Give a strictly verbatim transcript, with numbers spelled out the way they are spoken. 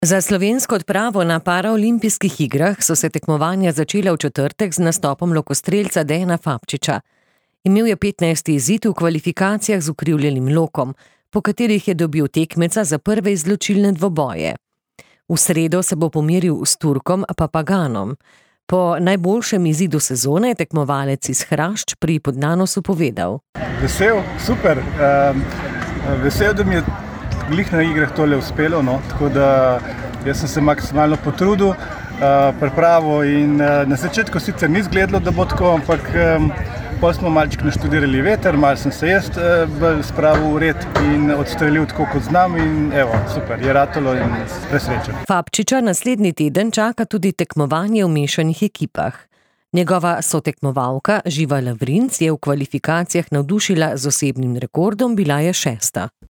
Za slovensko odpravo na paraolimpijskih igrah so se tekmovanja začela v četrtek z nastopom lokostrelca Dejana Fabčiča. Imel je petnajsti izid v kvalifikacijah z ukrivljenim lokom, po katerih je dobil tekmeca za prve izločilne dvoboje. V sredo se bo pomeril s Turkom Papaganom. Po najboljšem izidu sezone je tekmovalec iz Hrašč pri Podnanosu povedal. Vesel, super. Um, vesel, da mi je glih na igrah tole uspelo, no, tako da jaz sem se maksimalno potrudil, uh, pripravil in uh, na začetku sicer ni izgledalo, da bo tako, ampak um, potem smo malček naštudirali veter, malo sem se jaz uh, spravil v red in odstrelil tako kot znam in evo, super, je ratalo in presrečen. Fabčiča naslednji teden čaka tudi tekmovanje v mešanih ekipah. Njegova sotekmovalka Živa Lavrinc je v kvalifikacijah navdušila z osebnim rekordom, bila je šesta.